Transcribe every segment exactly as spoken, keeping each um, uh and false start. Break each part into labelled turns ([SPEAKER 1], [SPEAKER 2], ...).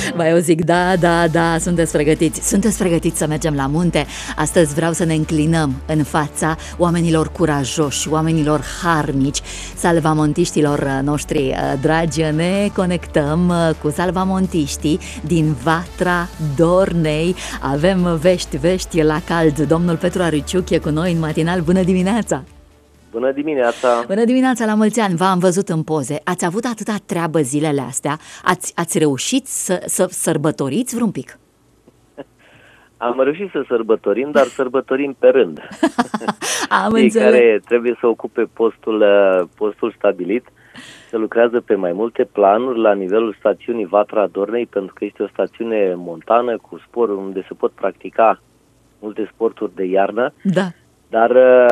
[SPEAKER 1] Mai eu zic, da, da, da, sunteți pregătiți. Sunteți pregătiți să mergem la munte? Astăzi vreau să ne înclinăm în fața oamenilor curajoși, oamenilor harnici, salvamontiștilor noștri dragi. Ne conectăm cu salvamontiștii din Vatra Dornei. Avem vești, vești la cald. Domnul Petru Ariciuc e cu noi în matinal. Bună dimineața!
[SPEAKER 2] Bună dimineața!
[SPEAKER 1] Bună dimineața, la mulți ani! V-am văzut în poze. Ați avut atâta treabă zilele astea. Ați, ați reușit să, să sărbătoriți vreun pic?
[SPEAKER 2] Am reușit să sărbătorim, dar sărbătorim pe rând.
[SPEAKER 1] Am
[SPEAKER 2] Cei
[SPEAKER 1] înțeles.
[SPEAKER 2] care trebuie să ocupe postul, postul stabilit, se lucrează pe mai multe planuri la nivelul stațiunii Vatra Dornei, pentru că este o stațiune montană cu sporuri unde se pot practica multe sporturi de iarnă.
[SPEAKER 1] Da.
[SPEAKER 2] Dar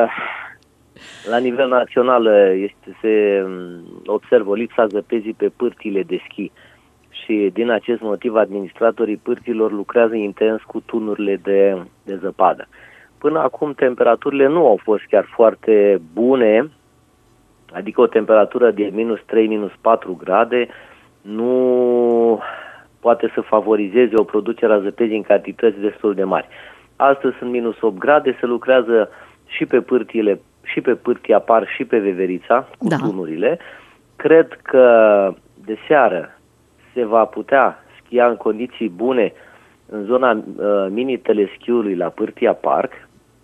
[SPEAKER 2] la nivel național este, se observă o lipsă a zăpezii pe pârtiile de schi și din acest motiv administratorii pârtilor lucrează intens cu tunurile de, de zăpadă. Până acum temperaturile nu au fost chiar foarte bune, adică o temperatură de minus trei, minus patru grade nu poate să favorizeze o producere a zăpezii în cantități destul de mari. Astăzi sunt minus opt grade, se lucrează și pe pârtiile, și pe pârtia Par și pe Veverița, cu
[SPEAKER 1] da.
[SPEAKER 2] tunurile. Cred că de seară se va putea schia în condiții bune în zona uh, mini-teleschiului la Pârtia Park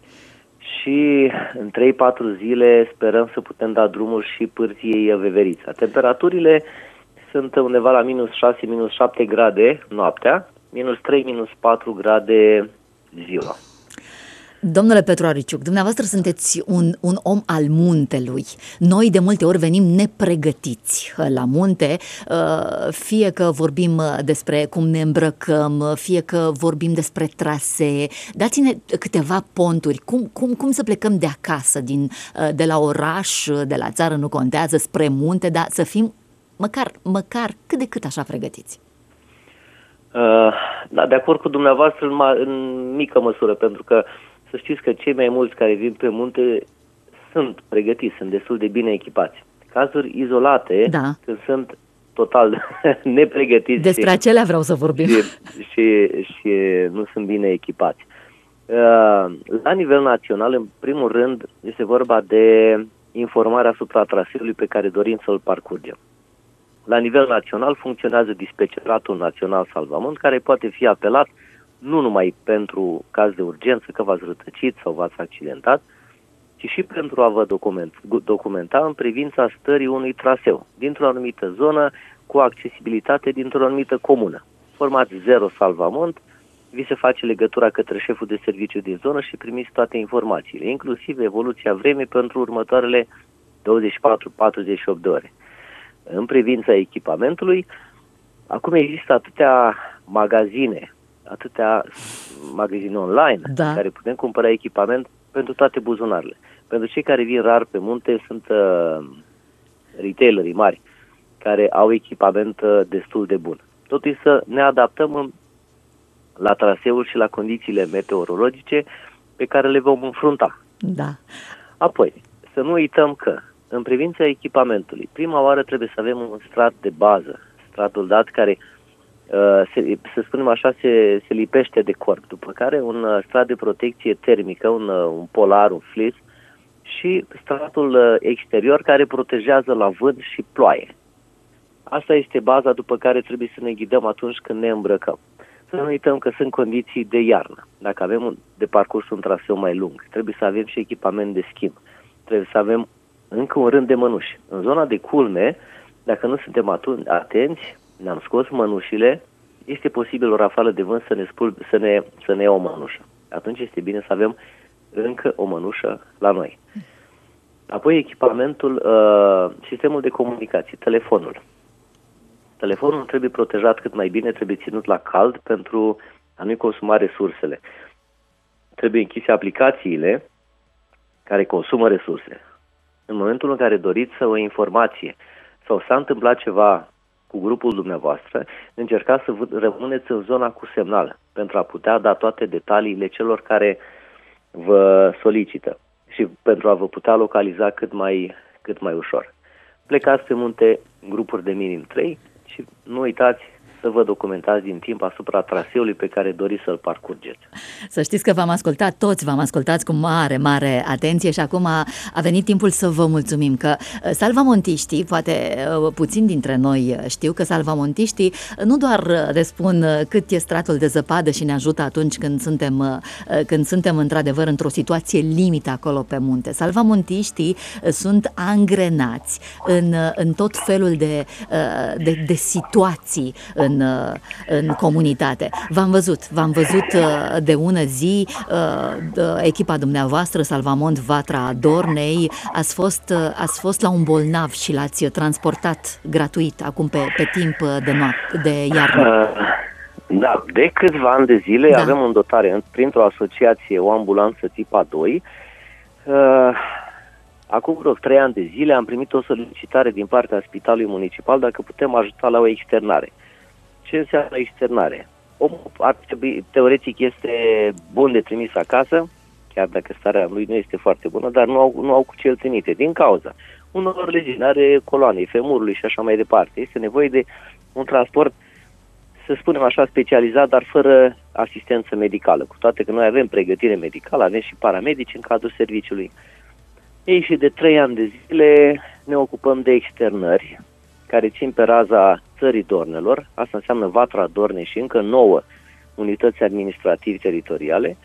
[SPEAKER 2] și în trei patru zile sperăm să putem da drumul și Pârtiei Veverița. Temperaturile sunt undeva la minus șase, minus șapte grade noaptea, minus trei, minus patru grade ziua.
[SPEAKER 1] Domnule Petru Ariciuc, dumneavoastră sunteți un, un om al muntelui. Noi de multe ori venim nepregătiți la munte, fie că vorbim despre cum ne îmbrăcăm, fie că vorbim despre trasee. Dați-ne câteva ponturi. Cum, cum, cum să plecăm de acasă, din, de la oraș, de la țară, nu contează, spre munte, dar să fim măcar, măcar cât de cât așa pregătiți?
[SPEAKER 2] Uh, da, de acord cu dumneavoastră în, ma- în mică măsură, pentru că să știți că cei mai mulți care vin pe munte sunt pregătiți, sunt destul de bine echipați. Cazuri izolate,
[SPEAKER 1] da.
[SPEAKER 2] când sunt total nepregătiți.
[SPEAKER 1] Despre
[SPEAKER 2] și,
[SPEAKER 1] acelea vreau să vorbim.
[SPEAKER 2] Și, și, și nu sunt bine echipați. La nivel național, în primul rând, este vorba de informarea asupra traseului pe care dorim să-l parcurgem. La nivel național funcționează dispeceratul național Salvamont, care poate fi apelat nu numai pentru caz de urgență, că v-ați rătăcit sau v-ați accidentat, ci și pentru a vă document, documenta în privința stării unui traseu dintr-o anumită zonă cu accesibilitate dintr-o anumită comună. Formați zero Salvamont, vi se face legătura către șeful de serviciu din zonă și primiți toate informațiile, inclusiv evoluția vremii pentru următoarele douăzeci și patru patruzeci și opt de ore. În privința echipamentului, acum există atâtea magazine, atâtea magazine online,
[SPEAKER 1] da.
[SPEAKER 2] în care putem cumpăra echipament pentru toate buzunarele. Pentru cei care vin rar pe munte sunt uh, retailerii mari care au echipament uh, destul de bun. Totuși să ne adaptăm în, la traseul și la condițiile meteorologice pe care le vom înfrunta.
[SPEAKER 1] Da. Apoi,
[SPEAKER 2] să nu uităm că în privința echipamentului, prima oară trebuie să avem un strat de bază, stratul dat care Uh, se, să spunem așa, se, se lipește de corp, după care un uh, strat de protecție termică, un, uh, un polar, un fleece și stratul uh, exterior care protejează la vânt și ploaie. Asta este baza după care trebuie să ne ghidăm atunci când ne îmbrăcăm. Să nu uităm că sunt condiții de iarnă. Dacă avem un, de parcurs un traseu mai lung, trebuie să avem și echipament de schimb. Trebuie să avem încă un rând de mănuși. În zona de culme, dacă nu suntem atunci atenți, ne-am scos mănușile, este posibil o rafală de vânt să ne, spul, să ne, să ne ia o mănușă. Atunci este bine să avem încă o mănușă la noi. Apoi echipamentul, uh, sistemul de comunicații, telefonul. Telefonul trebuie protejat cât mai bine, trebuie ținut la cald pentru a nu consuma resursele. Trebuie închise aplicațiile care consumă resurse. În momentul în care doriți să o informație sau s-a întâmplat ceva cu grupul dumneavoastră, încercați să rămâneți în zona cu semnal pentru a putea da toate detaliile celor care vă solicită și pentru a vă putea localiza cât mai, cât mai ușor. Plecați pe munte în grupuri de minim trei și nu uitați să vă documentați din timp asupra traseului pe care doriți să-l parcurgeți.
[SPEAKER 1] Să știți că v-am ascultat toți, v-am ascultat cu mare, mare atenție și acum a, a venit timpul să vă mulțumim că salvamontiștii, poate puțin dintre noi știu că salvamontiștii nu doar le spun cât e stratul de zăpadă și ne ajută atunci când suntem, când suntem într-adevăr într-o situație limită acolo pe munte. Salvamontiștii sunt angrenați în, în tot felul de, de, de situații în, în comunitate. V-am văzut, v-am văzut de ună zi, echipa dumneavoastră, Salvamont Vatra Dornei, ați fost, ați fost la un bolnav și l-ați transportat gratuit acum pe, pe timp de noapte, de iarnă.
[SPEAKER 2] Da, de câțiva ani de zile da. avem în dotare, printr-o asociație, o ambulanță tip A doi. Acum vreo trei ani de zile am primit o solicitare din partea Spitalului Municipal dacă putem ajuta la o externare. Ce înseamnă externare? Omul ar trebui, teoretic este bun de trimis acasă, chiar dacă starea lui nu este foarte bună, dar nu au, nu au cu ce îl trimite, din cauza unor leginare coloanei, femurului și așa mai departe. Este nevoie de un transport, să spunem așa, specializat, dar fără asistență medicală, cu toate că noi avem pregătire medicală, avem și paramedici în cadrul serviciului. Ei, și de trei ani de zile ne ocupăm de externări, care țin pe raza țării Dornelor, asta înseamnă Vatra Dornei și încă nouă unități administrativ-teritoriale.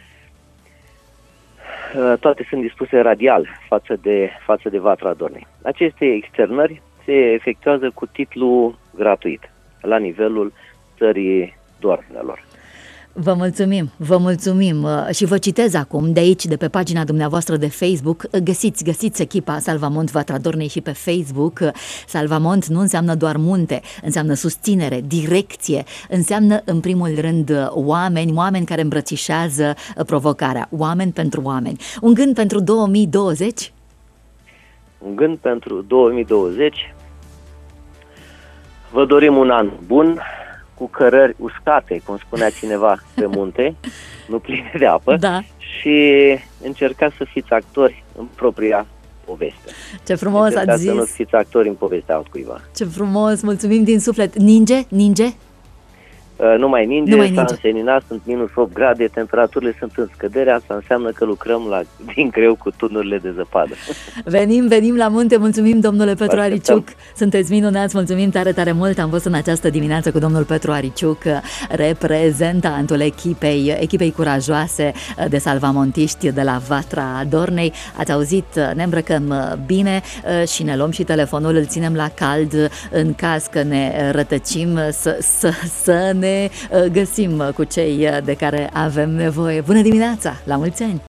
[SPEAKER 2] Toate sunt dispuse radial față de, față de Vatra Dornei. Aceste externări se efectuează cu titlu gratuit, la nivelul țării Dornelor.
[SPEAKER 1] Vă mulțumim, vă mulțumim și vă citez acum de aici, de pe pagina dumneavoastră de Facebook. Găsiți, găsiți echipa Salvamont Vatra Dornei și pe Facebook. Salvamont nu înseamnă doar munte, înseamnă susținere, direcție, înseamnă în primul rând oameni, oameni care îmbrățișează provocarea, oameni pentru oameni. Un gând pentru două mii douăzeci?
[SPEAKER 2] Un gând pentru două mii douăzeci. Vă dorim un an bun, cu cărări uscate, cum spunea cineva, pe munte, nu pline de apă,
[SPEAKER 1] da.
[SPEAKER 2] Și încercați să fiți actori în propria poveste.
[SPEAKER 1] Ce frumos
[SPEAKER 2] încercați
[SPEAKER 1] ați zis!
[SPEAKER 2] Să nu fiți actori în povestea altcuiva.
[SPEAKER 1] Ce frumos, mulțumim din suflet! Ninge? Ninge?
[SPEAKER 2] Uh, nu mai ninge,
[SPEAKER 1] nu mai
[SPEAKER 2] s-a
[SPEAKER 1] ninge.
[SPEAKER 2] înseninat, sunt minus opt grade, temperaturile sunt în scădere, asta înseamnă că lucrăm la, din greu cu turnurile de zăpadă.
[SPEAKER 1] Venim, venim la munte, mulțumim domnule Petru Ariciuc, sunteți minunați, mulțumim tare, tare mult, am fost în această dimineață cu domnul Petru Ariciuc, reprezentantul echipei, echipei curajoase de salvamontiști de la Vatra Dornei. Ați auzit, ne îmbrăcăm bine și ne luăm și telefonul, îl ținem la cald în caz că ne rătăcim, să, să, să ne găsim cu cei de care avem nevoie. Bună dimineața, la mulți ani!